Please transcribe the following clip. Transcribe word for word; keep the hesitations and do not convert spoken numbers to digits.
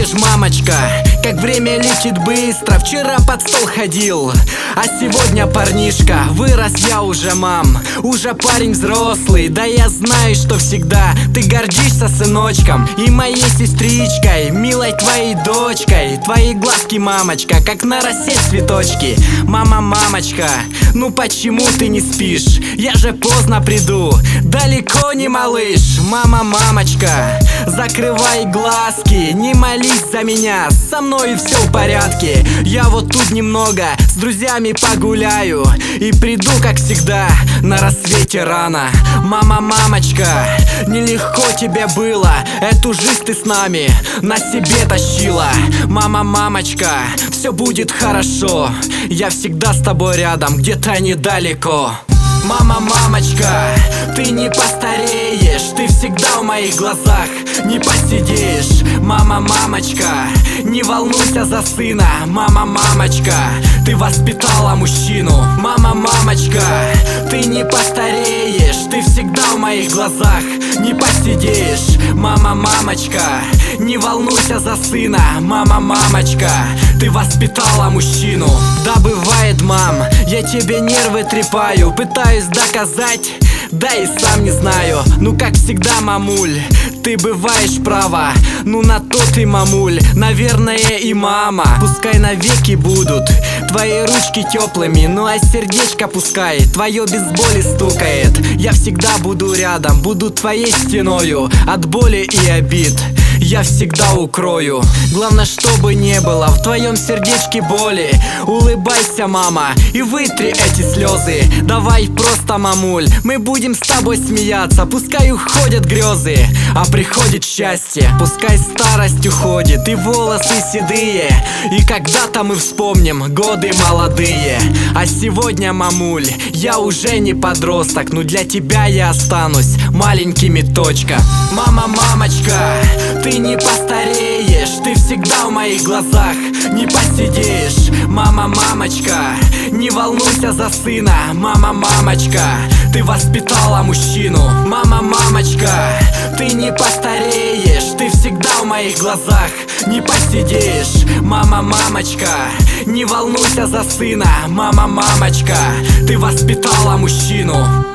знаешь, мамочка, как время летит быстро. Вчера под стол ходил, а сегодня парнишка. Вырос я уже, мам, уже парень взрослый. Да я знаю, что всегда ты гордишься сыночком и моей сестричкой, милой твоей дочкой. Твои глазки, мамочка, как на росе цветочки. Мама, мамочка, ну почему ты не спишь? Я же поздно приду, далеко не малыш. Мама, мамочка, закрывай глазки, не молись за меня, со мной все в порядке. Я вот тут немного с друзьями погуляю и приду, как всегда, на рассвете рано. Мама, мамочка, нелегко тебе было, эту жизнь ты с нами на себе тащила. Мама, мамочка, все будет хорошо, я всегда с тобой рядом, где-то недалеко. Мама, мамочка, ты не постареешь, ты всегда в моих глазах не посидеешь. Мама, мамочка, не волнуйся за сына. Мама, мамочка, ты воспитала мужчину. Мама, мамочка, ты не постареешь, ты всегда в моих глазах не посидеешь. Мама, мамочка, не волнуйся за сына. Мама, мамочка, ты воспитала мужчину. Да бывает, мам, я тебе нервы трепаю, пытаюсь доказать, да и сам не знаю. Ну как всегда, мамуль, ты бываешь права, ну на то ты, мамуль, наверное, и мама. Пускай навеки будут твои ручки теплыми, ну а сердечко пускай твое без боли стукает. Я всегда буду рядом, буду твоей стеною, от боли и обид я всегда укрою. Главное, чтобы не было в твоем сердечке боли. Улыбайся, мама, и вытри эти слезы. Давай просто, мамуль, мы будем с тобой смеяться. Пускай уходят грезы, а приходит счастье. Пускай старость уходит и волосы седые, и когда-то мы вспомним годы молодые. А сегодня, мамуль, я уже не подросток, но для тебя я останусь маленькими точка. Мама, мамочка, ты не постареешь, ты всегда в моих глазах не посидеешь. Мама, мамочка, не волнуйся за сына. Мама, мамочка, ты воспитала мужчину. Мама, мамочка, ты не постареешь, ты всегда в моих глазах не посидеешь. Мама, мамочка, не волнуйся за сына. Мама, мамочка, ты воспитала мужчину.